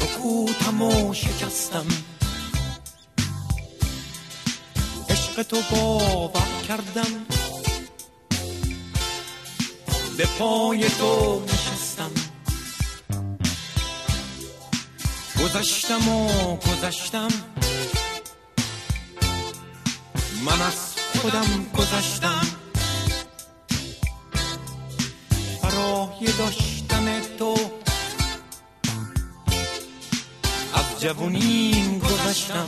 سکوتمو شکستم، عشق تو باور کردم، به پای تو نشستم. گذشتم و گذشتم، من از خودم گذشتم، برای داشتن تو از جوونیم گذشتم.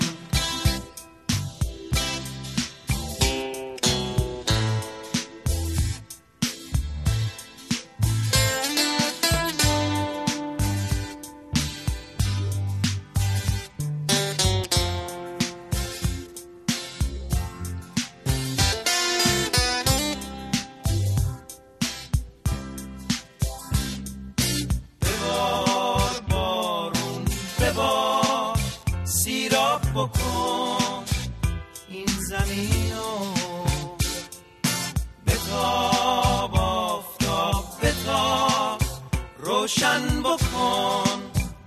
بکن این زمینو، بتاب آفتاب، بتاب روشن بکن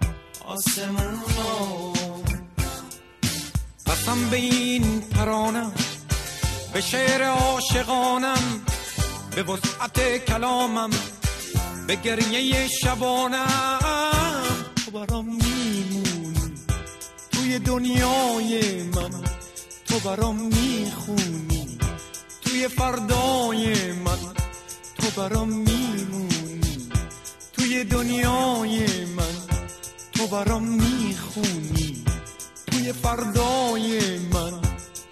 آسمونو. قسم به این ترانم، به شعر عاشقانم، به وسعت کلامم، به گریه شبانم. تو برام میمونی توی دنیای من، تو برام میخونی توی فردای من، تو برام میمونی توی دنیای من، تو برام میخونی توی فردای من.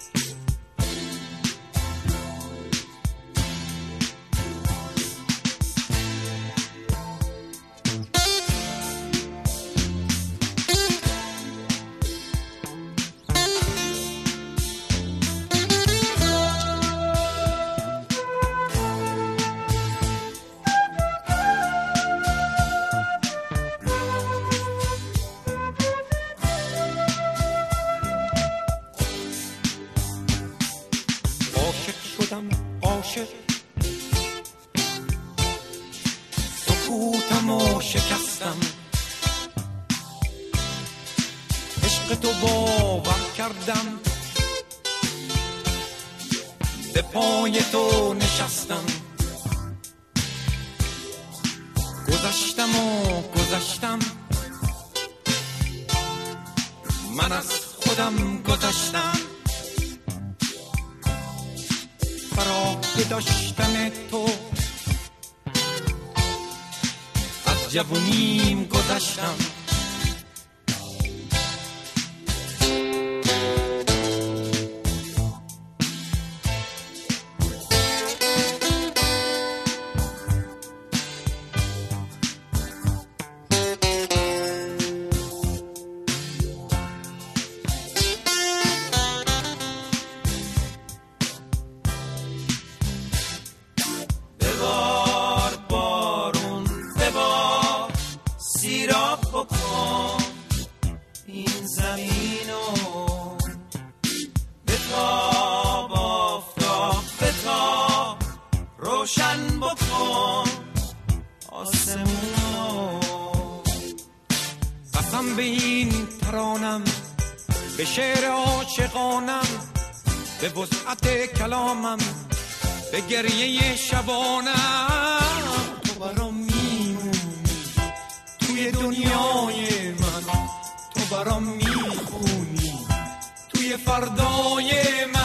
عاشق سکوتمو شکستم، عشق تو باور کردم، به پای تو نشستم. گذشتم و گذشتم، من از خودم گذشتم، برای داشتن تو از جوونیم گذشتم. بکن این زمینو، بتاب آفتاب، بتاب روشن بکن آسمونو. قسم به این ترانم، به شعر عاشقانم، به وسعت کلامم، به گریه شبانم. تو برام میمونی توی دنیای من، تو برام میخونی توی فردای من.